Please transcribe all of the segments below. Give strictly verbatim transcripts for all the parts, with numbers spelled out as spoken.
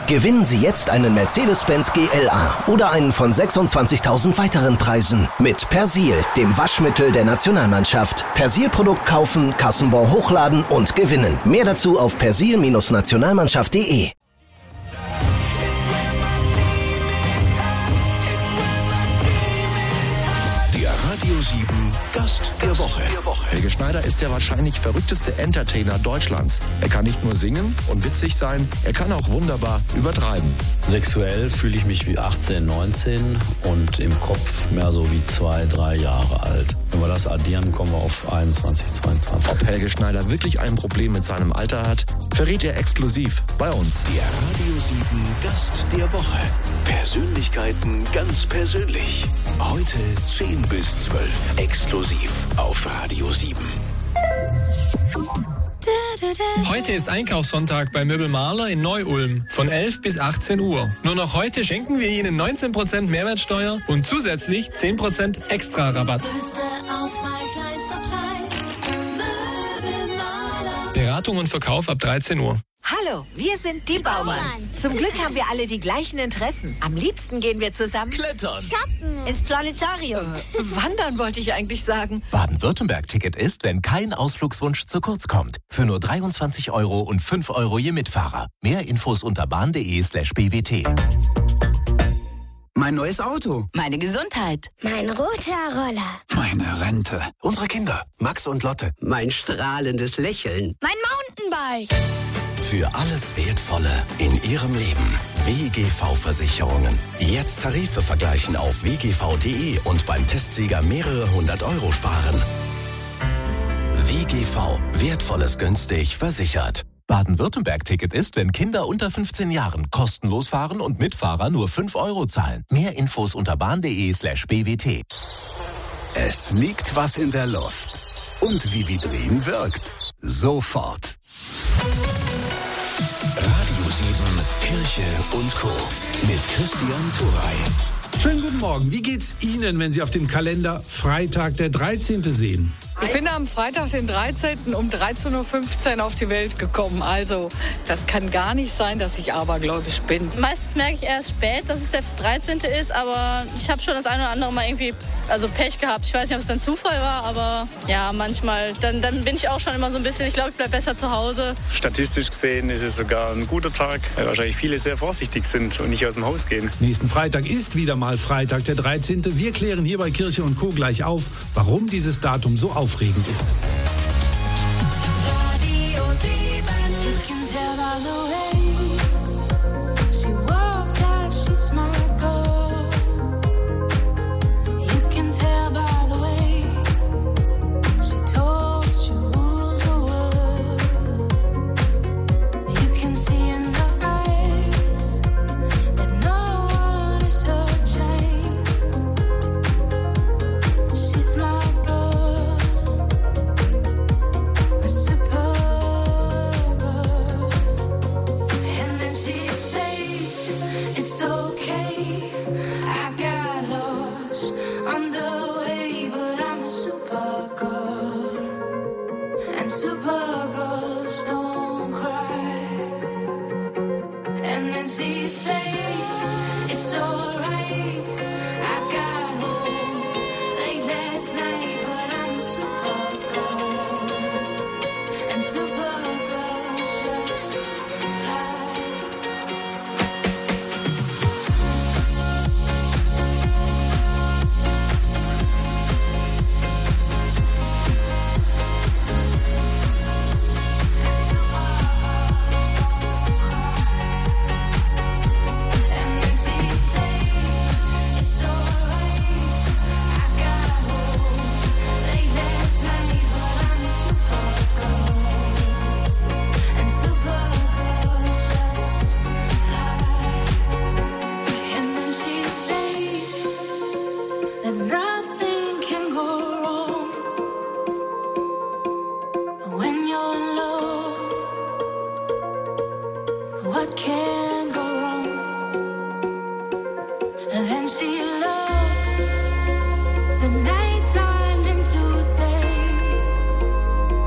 Gewinnen Sie jetzt einen Mercedes-Benz G L A oder einen von sechsundzwanzigtausend weiteren Preisen mit Persil, dem Waschmittel der Nationalmannschaft. Persil-Produkt kaufen, Kassenbon hochladen und gewinnen. Mehr dazu auf persil Nationalmannschaft punkt de. Radio sieben Gast der Woche. Helge Schneider ist der wahrscheinlich verrückteste Entertainer Deutschlands. Er kann nicht nur singen und witzig sein, er kann auch wunderbar übertreiben. Sexuell fühle ich mich wie achtzehn, neunzehn und im Kopf mehr so wie zwei, drei Jahre alt. Wenn wir das addieren, kommen wir auf einundzwanzig, zweiundzwanzig. Ob Helge Schneider wirklich ein Problem mit seinem Alter hat, verrät er exklusiv bei uns. Der Radio sieben Gast der Woche. Persönlichkeiten ganz persönlich. Heute zehn bis zwölf. Exklusiv auf Radio sieben. Heute ist Einkaufssonntag bei Möbel Mahler in Neu-Ulm von elf bis achtzehn Uhr. Nur noch heute schenken wir Ihnen neunzehn Prozent Mehrwertsteuer und zusätzlich zehn Prozent extra Rabatt. Beratung und Verkauf ab dreizehn Uhr. Hallo, wir sind die Baumanns. Zum Glück haben wir alle die gleichen Interessen. Am liebsten gehen wir zusammen klettern, shoppen, ins Planetarium. Äh, wandern wollte ich eigentlich sagen. Baden-Württemberg-Ticket ist, wenn kein Ausflugswunsch zu kurz kommt. Für nur dreiundzwanzig Euro und fünf Euro je Mitfahrer. Mehr Infos unter bahn.de slash bwt. Mein neues Auto. Meine Gesundheit. Mein roter Roller. Meine Rente. Unsere Kinder, Max und Lotte. Mein strahlendes Lächeln. Mein Mountainbike. Für alles Wertvolle in Ihrem Leben. W G V-Versicherungen. Jetzt Tarife vergleichen auf w g v punkt de und beim Testsieger mehrere hundert Euro sparen. W G V. Wertvolles günstig versichert. Baden-Württemberg-Ticket ist, wenn Kinder unter fünfzehn Jahren kostenlos fahren und Mitfahrer nur fünf Euro zahlen. Mehr Infos unter bahn.de slash bwt. Es liegt was in der Luft. Und wie Vidrin wirkt. Sofort. Radio sieben, Kirche und Co. mit Christian Thuray. Schönen guten Morgen. Wie geht's Ihnen, wenn Sie auf dem Kalender Freitag der dreizehnte sehen? Ich bin am Freitag, den dreizehnten um dreizehn Uhr fünfzehn auf die Welt gekommen. Also, das kann gar nicht sein, dass ich abergläubisch bin. Meistens merke ich erst spät, dass es der dreizehnte ist, aber ich habe schon das eine oder andere Mal irgendwie also Pech gehabt. Ich weiß nicht, ob es dann Zufall war, aber ja, manchmal. Dann, dann bin ich auch schon immer so ein bisschen, ich glaube, ich bleibe besser zu Hause. Statistisch gesehen ist es sogar ein guter Tag, weil wahrscheinlich viele sehr vorsichtig sind und nicht aus dem Haus gehen. Nächsten Freitag ist wieder mal Freitag, der dreizehnte. Wir klären hier bei Kirche und Co. gleich auf, warum dieses Datum so aufregend ist.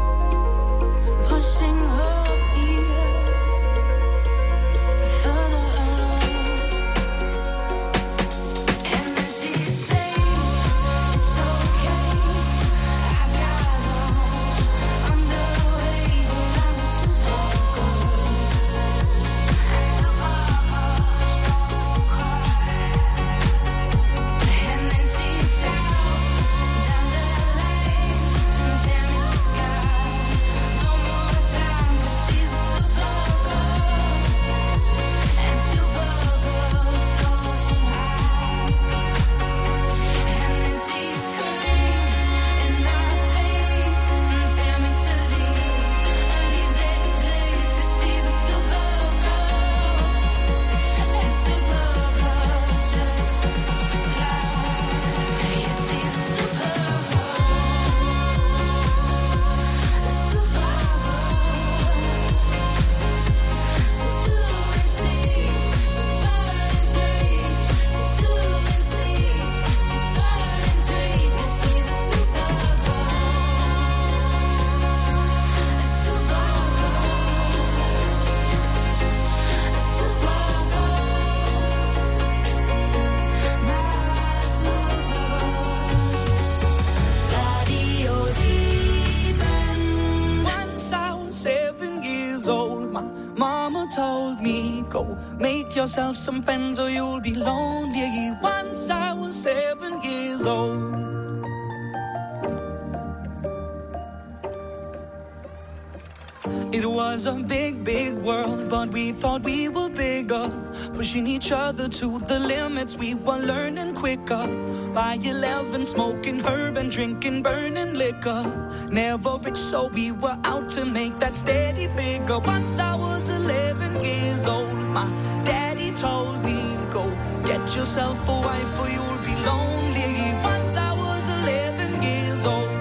Pushing her fear further told me, go make yourself some friends or you'll be lonely. Once I was seven years old. It was a big, big world, but we thought we were bigger, pushing each other to the limits. We were learning quicker. By eleven, smoking herb and drinking burning liquor. Never rich, so we were out to make that steady figure. Once I was eleven years old, my daddy told me, go get yourself a wife or you'll be lonely. Once I was eleven years old.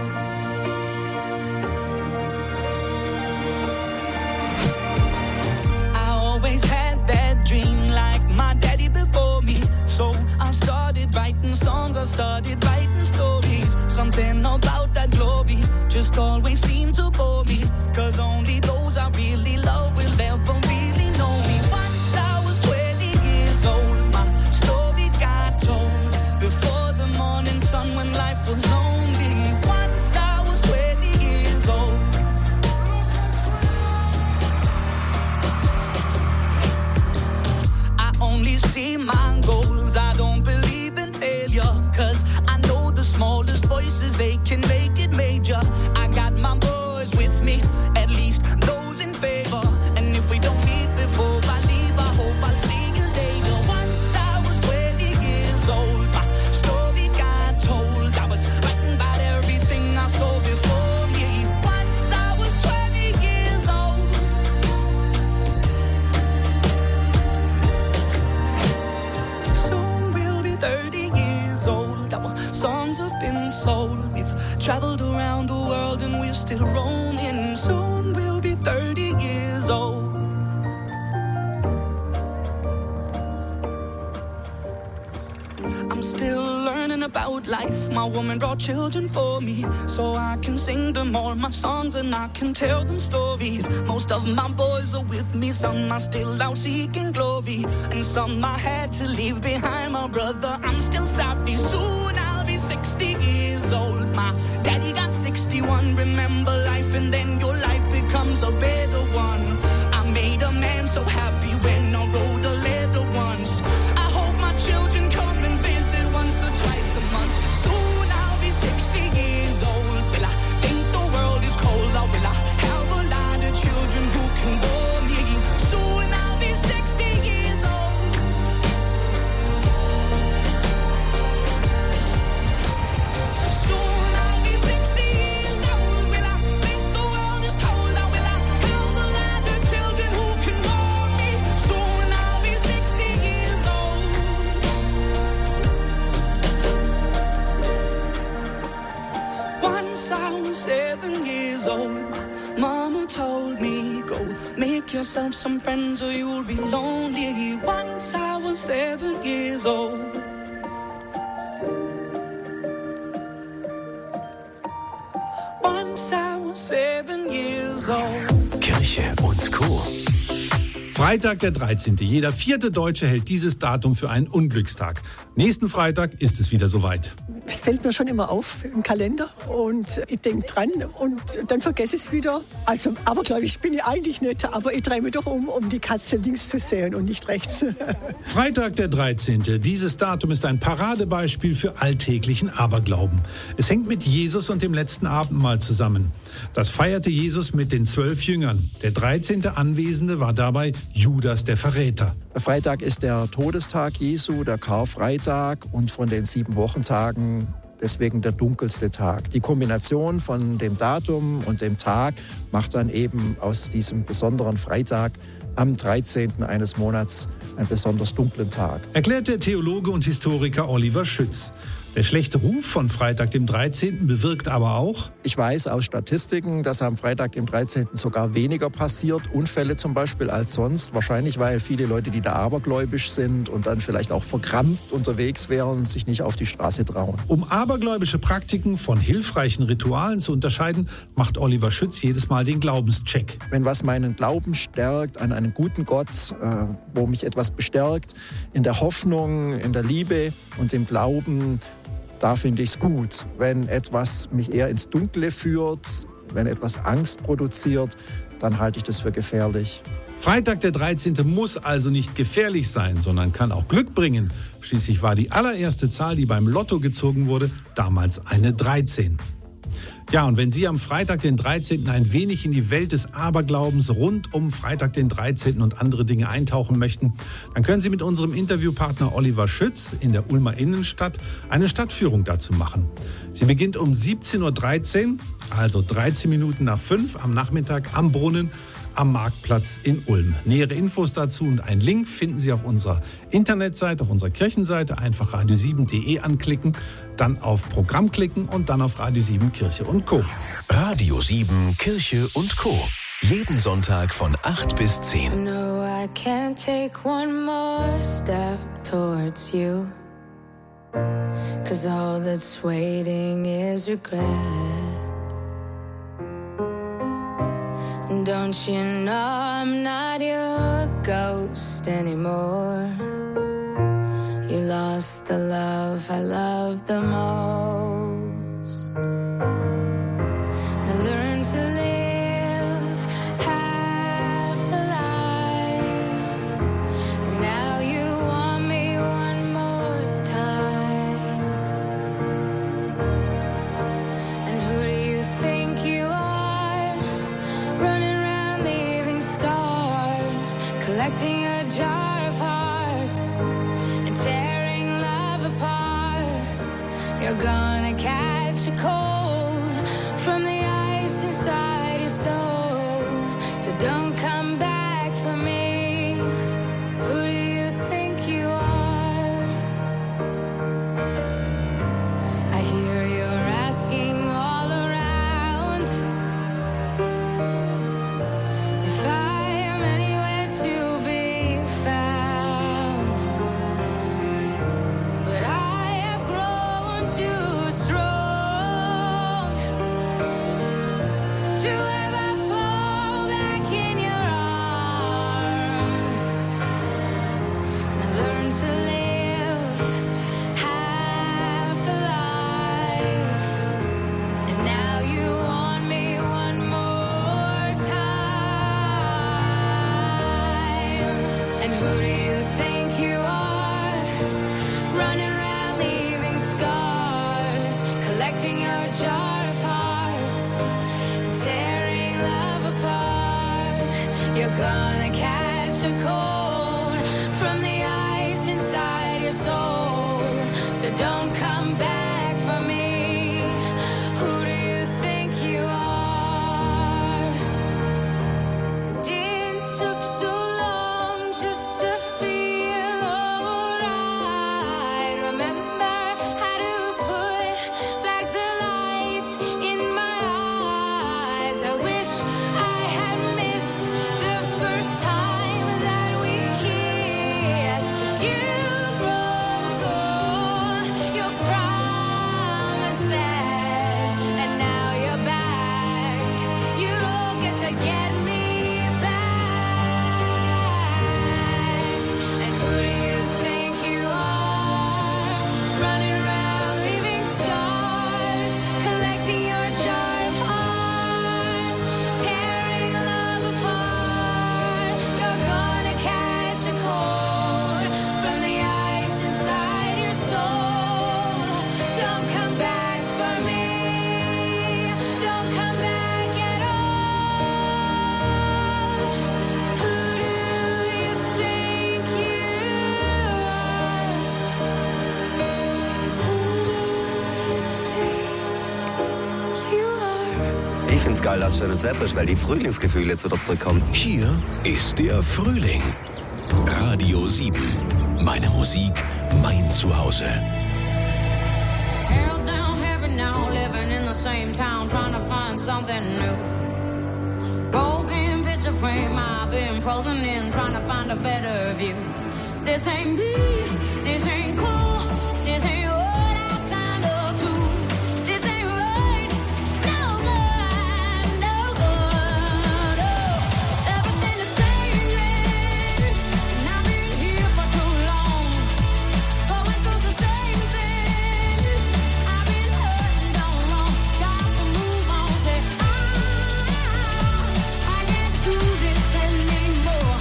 Always had that dream like my daddy before me. So I started writing songs, I started writing stories. Something about that glory just always seemed to bore me. Cause only those I really love will ever really know me. Once I was twenty years old, my story got told. Before the morning sun when life was lonely. Once I was twenty years old. Only see my goals, I don't believe in failure. Cause I know the smallest voices, they can make it major. I got my boys with me, at least those in favor. And if we don't meet before I leave, I hope I'll see you later. Once I was twenty years old, my story got told. I was writing about everything I saw before me. Once I was twenty years old. thirty years old, our songs have been sold. We've traveled around the world and we're still roaming. Soon we'll be thirty years old. I'm still learning about life. My woman brought children for me, so I can sing them all my songs and I can tell them stories. Most of my boys are with me, some are still out seeking glory, and some I had to leave behind. My brother, I'm still sorry. Soon I'll be sixty years old. My daddy got sixty-one. Remember life and then your life becomes a better one. I made a man so happy when I wrote a letter once. I hope my children come and visit once or twice a month. Soon I'll be sixty years old. Will I think the world is cold, or will I have a lot of children who can warm me? Soon I'll be sixty years old. Soon I'll be sixty years old. Will I think the world is cold, or will I have a lot of children who can warm me? Soon I'll be sixty years old. Once I was seven years old, my mama told me, go make yourself some friends or you'll be lonely. Once I was seven years old. Once I was seven years old. Kirche und Co. Freitag der dreizehnte Jeder vierte Deutsche hält dieses Datum für einen Unglückstag. Nächsten Freitag ist es wieder soweit. Es fällt mir schon immer auf im Kalender und ich denke dran und dann vergesse ich es wieder. Also, aber glaube ich, bin ich eigentlich nicht, aber ich drehe mich doch um, um die Katze links zu sehen und nicht rechts. Freitag der dreizehnte Dieses Datum ist ein Paradebeispiel für alltäglichen Aberglauben. Es hängt mit Jesus und dem letzten Abendmahl zusammen. Das feierte Jesus mit den zwölf Jüngern. Der dreizehnte Anwesende war dabei Judas der Verräter. Der Freitag ist der Todestag Jesu, der Karfreitag, und von den sieben Wochentagen deswegen der dunkelste Tag. Die Kombination von dem Datum und dem Tag macht dann eben aus diesem besonderen Freitag am dreizehnten eines Monats einen besonders dunklen Tag. Erklärt der Theologe und Historiker Oliver Schütz. Der schlechte Ruf von Freitag dem dreizehnten bewirkt aber auch: Ich weiß aus Statistiken, dass am Freitag dem dreizehnten sogar weniger passiert, Unfälle zum Beispiel, als sonst. Wahrscheinlich, weil viele Leute, die da abergläubisch sind und dann vielleicht auch verkrampft unterwegs wären, sich nicht auf die Straße trauen. Um abergläubische Praktiken von hilfreichen Ritualen zu unterscheiden, macht Oliver Schütz jedes Mal den Glaubenscheck. Wenn was meinen Glauben stärkt an einen guten Gott, äh, wo mich etwas bestärkt, in der Hoffnung, in der Liebe und im Glauben, da finde ich es gut. Wenn etwas mich eher ins Dunkle führt, wenn etwas Angst produziert, dann halte ich das für gefährlich. Freitag der dreizehnte muss also nicht gefährlich sein, sondern kann auch Glück bringen. Schließlich war die allererste Zahl, die beim Lotto gezogen wurde, damals eine dreizehn. Ja, und wenn Sie am Freitag den dreizehnten ein wenig in die Welt des Aberglaubens rund um Freitag den dreizehnten und andere Dinge eintauchen möchten, dann können Sie mit unserem Interviewpartner Oliver Schütz in der Ulmer Innenstadt eine Stadtführung dazu machen. Sie beginnt um siebzehn Uhr dreizehn, also dreizehn Minuten nach fünf am Nachmittag am Brunnen am Marktplatz in Ulm. Nähere Infos dazu und einen Link finden Sie auf unserer Internetseite, auf unserer Kirchenseite. Einfach radio sieben punkt de anklicken, dann auf Programm klicken und dann auf Radio sieben Kirche und Co. Radio sieben Kirche und Co. Jeden Sonntag von acht bis zehn. No, I can't take one more step towards you. 'Cause all that's waiting is regret. Don't you know I'm not your ghost anymore? You lost the love I loved the most. I learned to live half alive, and now you want me one more time. And who do you think you are? Running around leaving scars, collecting a jar of hearts and tearing love apart. You're gonna catch a cold from the ice inside your soul. So don't come back for me. Who do you think you are? I hear you're asking all around if I am anywhere to be found. But I have grown too strong to ever fall back in your arms. And I learned to live half alive, and now you want me one more time. And who do you think you are? Running around leaving scars, collecting your jar of hearts, tearing love apart. You're gonna catch a cold from the ice inside your soul. So don't come back for me. Who do you think you are? It took so long just to feel alright. Remember how to put back the light in my eyes. I wish I had missed the first time that we kissed. 'Cause you broke all your promises, and now you're back. You don't get to get me back. And who do you think you are? Running around leaving scars, collecting your jar of hearts, tearing love apart. You're gonna catch a cold from the ice inside your soul. Don't come back for me. Don't come back at all. Who do you think you are? Who do you think you are? Ich find's geil, dass schönes Wetter ist, weil die Frühlingsgefühle jetzt wieder zurückkommen. Hier ist der Frühling. Radio sieben. Meine Musik, mein Zuhause. Held down heaven now, living in the same town, trying to find something new. Broken picture frame, I've been frozen in, trying to find a better view. This ain't me, this ain't cool, this ain't what I signed up to. This ain't right, it's no good, no good. Oh, everything is changing, and I've been here for too long, going through the same things. I've been hurting, done wrong, got to move on. Say I, I can't do this anymore.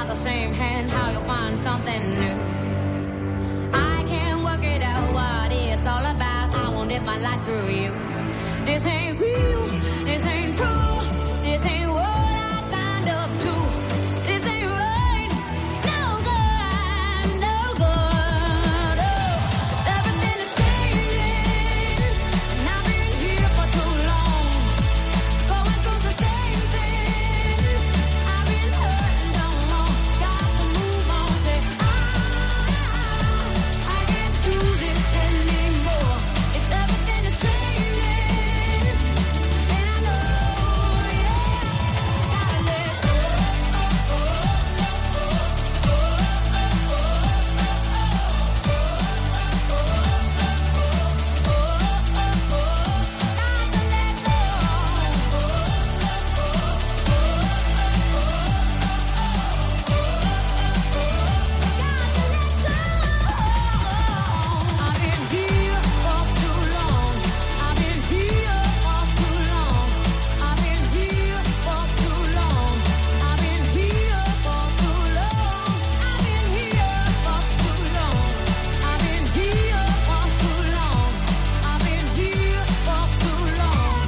the same hand, how you'll find something new. I can't work it out what it's all about. I won't live my life through you. This ain't real, this ain't true, this ain't what I signed up to. This ain't right, it's no good, I'm no good. Oh, everything is changing, and I've been here for too long, going through the same things. I've been hurting, don't know, got to move on. Say I, I can't do this anymore. It's everything is changing, and I know, yeah, gotta let go. I've been here for too long. I've been here for too long. I've been here for too long. I've been here for too long. I've been here for too long. I've been here for too long. I've been here for too long.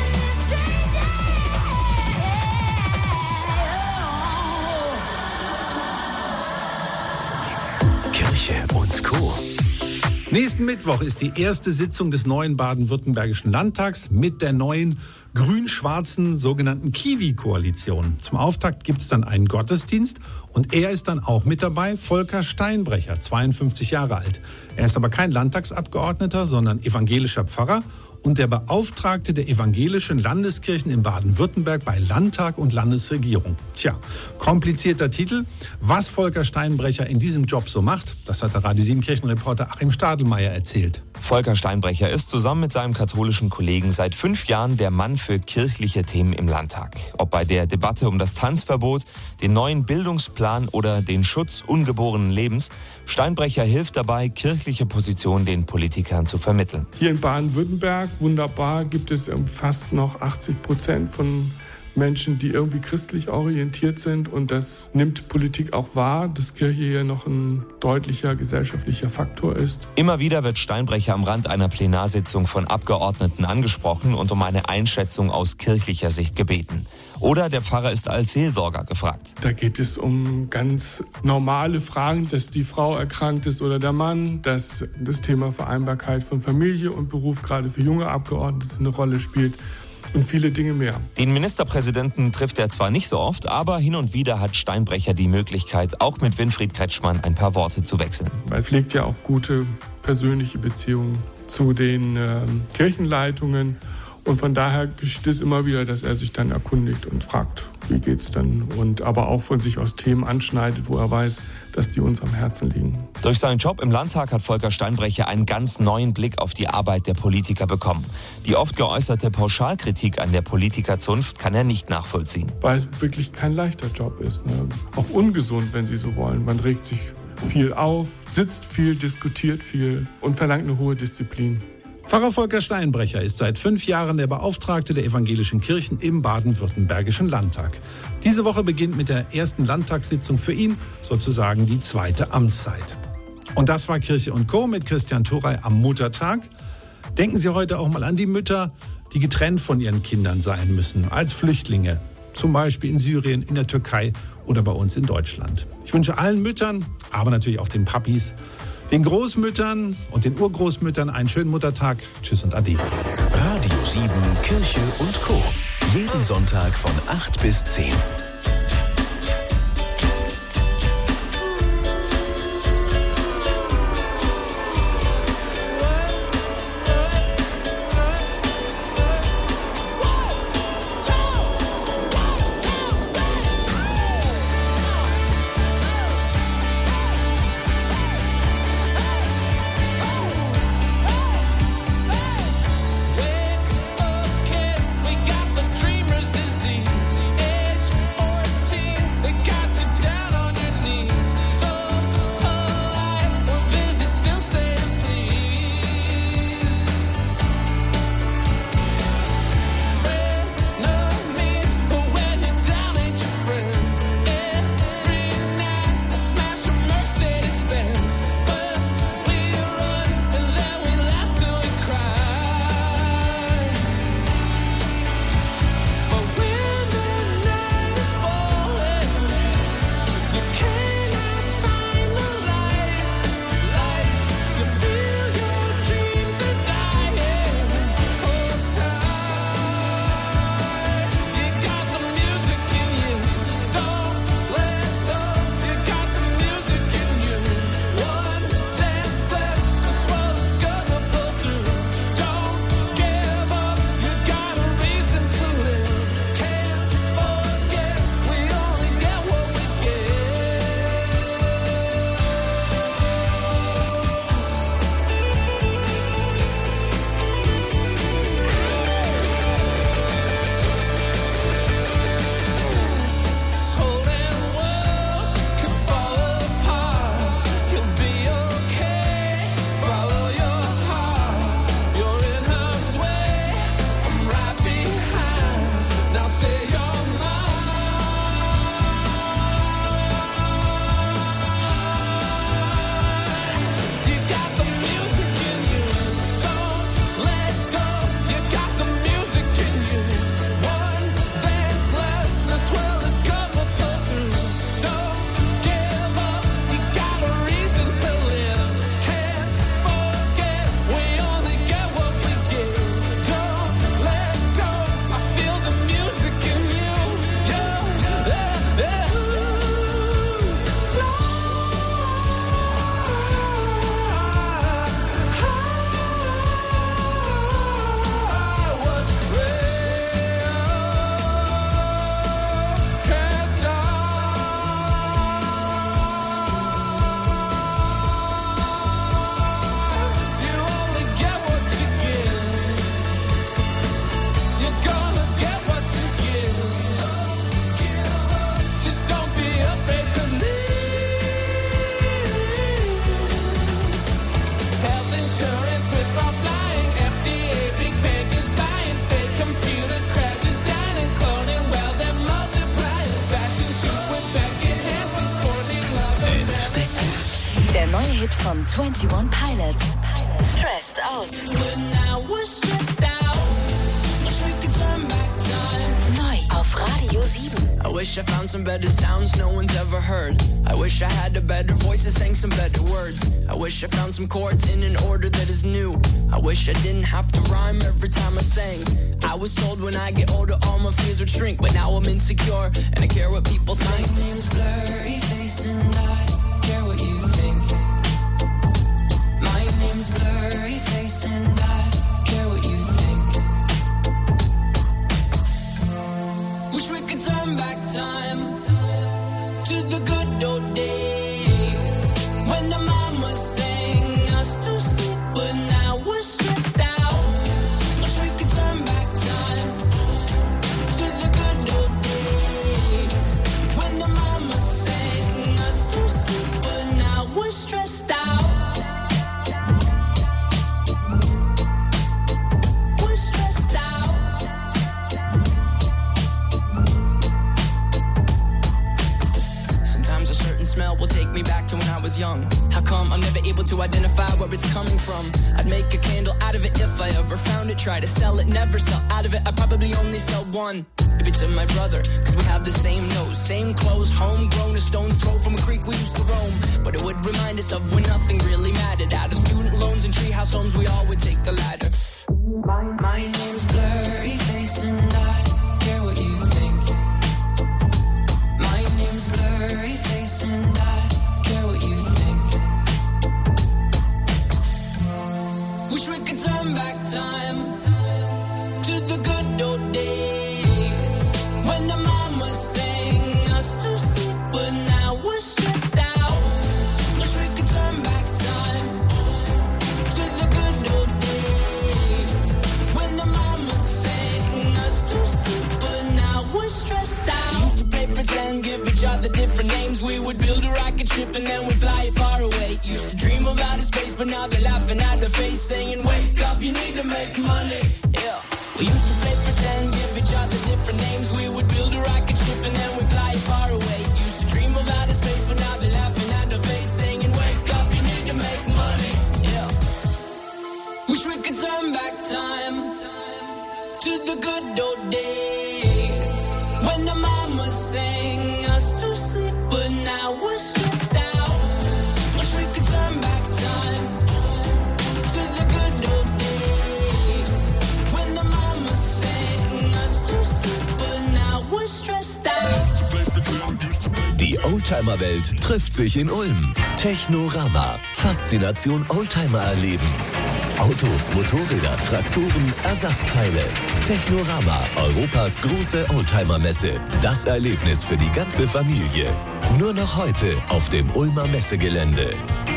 Kirche und Co. Nächsten Mittwoch ist die erste Sitzung des neuen baden-württembergischen Landtags mit der neuen grün-schwarzen sogenannten Kiwi-Koalition. Zum Auftakt gibt es dann einen Gottesdienst und er ist dann auch mit dabei, Volker Steinbrecher, zweiundfünfzig Jahre alt. Er ist aber kein Landtagsabgeordneter, sondern evangelischer Pfarrer und der Beauftragte der evangelischen Landeskirchen in Baden-Württemberg bei Landtag und Landesregierung. Tja, komplizierter Titel. Was Volker Steinbrecher in diesem Job so macht, das hat der Radio sieben Kirchenreporter Achim Stadelmeier erzählt. Volker Steinbrecher ist zusammen mit seinem katholischen Kollegen seit fünf Jahren der Mann für kirchliche Themen im Landtag. Ob bei der Debatte um das Tanzverbot, den neuen Bildungsplan oder den Schutz ungeborenen Lebens, Steinbrecher hilft dabei, kirchliche Positionen den Politikern zu vermitteln. Hier in Baden-Württemberg, wunderbar, gibt es fast noch achtzig Prozent von Menschen, die irgendwie christlich orientiert sind. Und das nimmt Politik auch wahr, dass Kirche hier noch ein deutlicher gesellschaftlicher Faktor ist. Immer wieder wird Steinbrecher am Rand einer Plenarsitzung von Abgeordneten angesprochen und um eine Einschätzung aus kirchlicher Sicht gebeten. Oder der Pfarrer ist als Seelsorger gefragt. Da geht es um ganz normale Fragen, dass die Frau erkrankt ist oder der Mann, dass das Thema Vereinbarkeit von Familie und Beruf gerade für junge Abgeordnete eine Rolle spielt. Und viele Dinge mehr. Den Ministerpräsidenten trifft er zwar nicht so oft, aber hin und wieder hat Steinbrecher die Möglichkeit, auch mit Winfried Kretschmann ein paar Worte zu wechseln. Er pflegt ja auch gute persönliche Beziehungen zu den äh, Kirchenleitungen. Und von daher geschieht es immer wieder, dass er sich dann erkundigt und fragt, wie geht's denn? Und aber auch von sich aus Themen anschneidet, wo er weiß, dass die uns am Herzen liegen. Durch seinen Job im Landtag hat Volker Steinbrecher einen ganz neuen Blick auf die Arbeit der Politiker bekommen. Die oft geäußerte Pauschalkritik an der Politikerzunft kann er nicht nachvollziehen. Weil es wirklich kein leichter Job ist, ne? Auch ungesund, wenn Sie so wollen. Man regt sich viel auf, sitzt viel, diskutiert viel und verlangt eine hohe Disziplin. Pfarrer Volker Steinbrecher ist seit fünf Jahren der Beauftragte der evangelischen Kirchen im baden-württembergischen Landtag. Diese Woche beginnt mit der ersten Landtagssitzung für ihn sozusagen die zweite Amtszeit. Und das war Kirche und Co. mit Christian Thorey am Muttertag. Denken Sie heute auch mal an die Mütter, die getrennt von ihren Kindern sein müssen, als Flüchtlinge. Zum Beispiel in Syrien, in der Türkei oder bei uns in Deutschland. Ich wünsche allen Müttern, aber natürlich auch den Papis, den Großmüttern und den Urgroßmüttern einen schönen Muttertag. Tschüss und Ade. Radio sieben Kirche und Co. Jeden Sonntag von acht bis zehn. We got the dreamer's disease, edge von einundzwanzig Pilots. Stressed Out. Neu auf Radio sieben. I wish I found some better sounds no one's ever heard. I wish I had a better voice that sang some better words. I wish I found some chords in an order that is new. I wish I didn't have to rhyme every time I sang. I was told when I get older all my fears would shrink, but now I'm insecure and I care what people think. My name's Blurry Face and I care what you think. My name's Blurry Face and I care what you think. Wish we could turn back time to the good old days when the mama sang us to sleep, but now we're stressed out. Wish we could turn back time to the good old days when the mama sang us to sleep, but now we're stressed out. We're stressed out. Sometimes a certain smell will take me back to when I was young. How come I'm never able to identify where it's coming from? I'd make a candle out of it if I ever found it. Try to sell it, never sell out of it. I'd probably only sell one. Maybe to my brother, cause we have the same nose, same clothes, homegrown, a stone's throw from a creek we used to roam. But it would remind us of when nothing really mattered. Out of student loans and treehouse homes, we all would take the ladder. My, my name's Blurry Face and I care what you think. My name's Blurry Face and I care what you think. Wish we could turn back time to the good old days when the mama sang us to sleep, but now we're stressed out. Wish we could turn back time to the good old days when the mama sang us to sleep, but now we're stressed out. Used to play pretend, give each other different names. We would build a rocket ship and then we'd fly it far away. Used to dream of outer space, but now they're laughing at the face, saying, wake up, you need to make money. Yeah. We used to play pretend, give each other different names. We would build a rocket ship and then we'd fly it far away. Used to dream of outer space, but now they're laughing at the face, saying, wake up, you need to make money. Yeah. Wish we could turn back time to the good old days when the mama sang us to sleep, but now we're stressed out. Wish we could turn back time to the good old days when the mama sang us to sleep, but now we're stressed out. Die Oldtimer-Welt trifft sich in Ulm. Technorama. Faszination Oldtimer erleben. Autos, Motorräder, Traktoren, Ersatzteile. Technorama, Europas große Oldtimer-Messe. Das Erlebnis für die ganze Familie. Nur noch heute auf dem Ulmer Messegelände.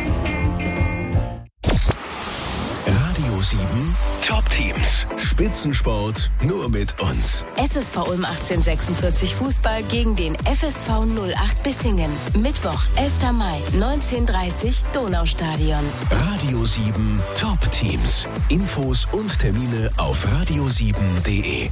Radio sieben Top-Teams. Spitzensport nur mit uns. S S V Ulm achtzehnhundertsechsundvierzig Fußball gegen den F S V null acht Bissingen. Mittwoch, elfter Mai, neunzehn Uhr dreißig, Donaustadion. Radio sieben Top-Teams. Infos und Termine auf radio sieben punkt de.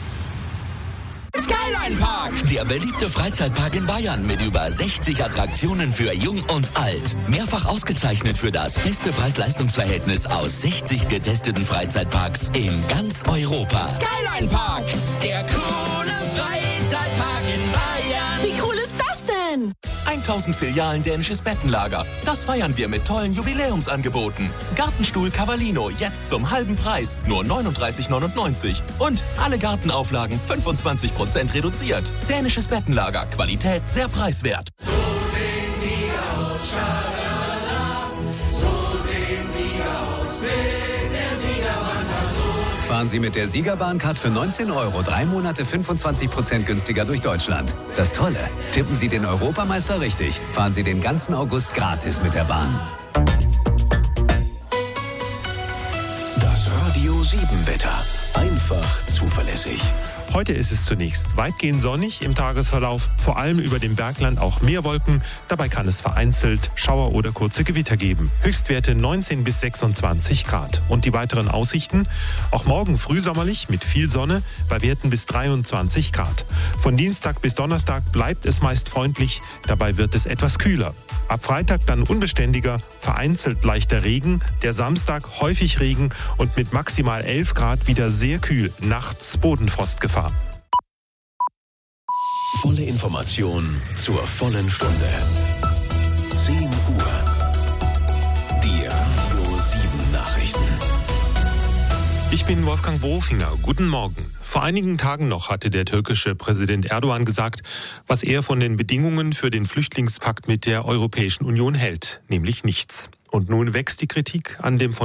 Skyline Park, der beliebte Freizeitpark in Bayern mit über sechzig Attraktionen für Jung und Alt. Mehrfach ausgezeichnet für das beste Preis-Leistungs-Verhältnis aus sechzig getesteten Freizeitparks in ganz Europa. Skyline Park, der coole Freizeitpark in Bayern. Wie cool ist das denn? tausend Filialen Dänisches Bettenlager. Das feiern wir mit tollen Jubiläumsangeboten. Gartenstuhl Cavallino jetzt zum halben Preis, nur neununddreißig neunundneunzig. Und alle Gartenauflagen fünfundzwanzig Prozent reduziert. Dänisches Bettenlager, Qualität sehr preiswert. So sehen sie aus, schalala. So sehen sie aus mit der Siegerbahn. Fahren Sie mit der Siegerbahncard für neunzehn Euro, drei Monate fünfundzwanzig Prozent günstiger durch Deutschland. Das Tolle, tippen Sie den Europameister richtig, fahren Sie den ganzen August gratis mit der Bahn. Das Radio sieben Wetter. Einfach zuverlässig. Heute ist es zunächst weitgehend sonnig im Tagesverlauf, vor allem über dem Bergland auch mehr Wolken. Dabei kann es vereinzelt Schauer oder kurze Gewitter geben. Höchstwerte neunzehn bis sechsundzwanzig Grad. Und die weiteren Aussichten? Auch morgen frühsommerlich mit viel Sonne bei Werten bis dreiundzwanzig Grad. Von Dienstag bis Donnerstag bleibt es meist freundlich, dabei wird es etwas kühler. Ab Freitag dann unbeständiger, vereinzelt leichter Regen, der Samstag häufig Regen und mit maximal elf Grad wieder sehr kühl, nachts Bodenfrostgefahr. Volle Information zur vollen Stunde. zehn Uhr. Die Radio sieben Nachrichten. Ich bin Wolfgang Bofinger. Guten Morgen. Vor einigen Tagen noch hatte der türkische Präsident Erdogan gesagt, was er von den Bedingungen für den Flüchtlingspakt mit der Europäischen Union hält, nämlich nichts. Und nun wächst die Kritik an dem von